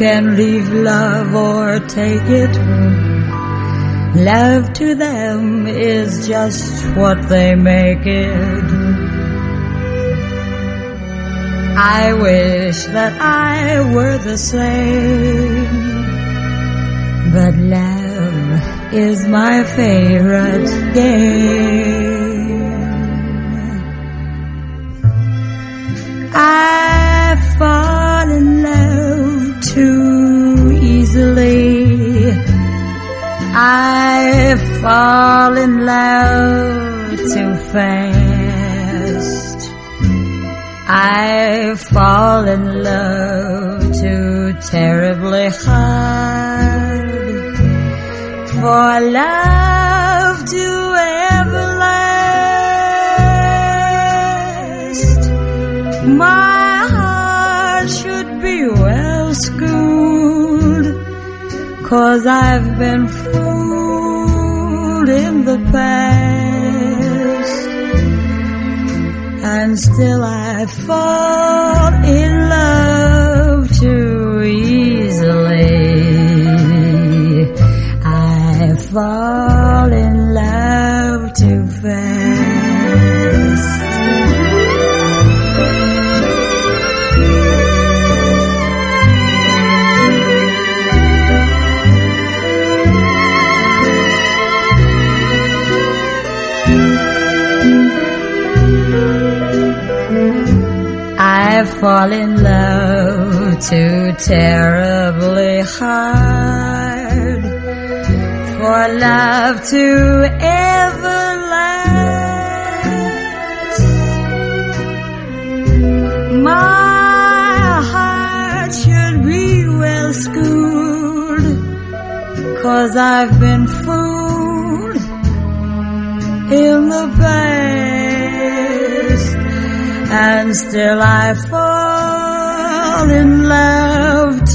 can leave love or take it. Love to them is just what they make it. I wish that I were the same, but love is my favorite game. I fall in love too easily. I fall in love too fast. I fall in love too terribly hard for love to ever last. My heart should be well schooled, 'cause I've been fooled in the past, and still I fall in love too easily. I fall in love too fast. I fall in love too terribly hard for love to ever last. My heart should be well schooled, 'cause I've been fooled in the past, and still I fall in love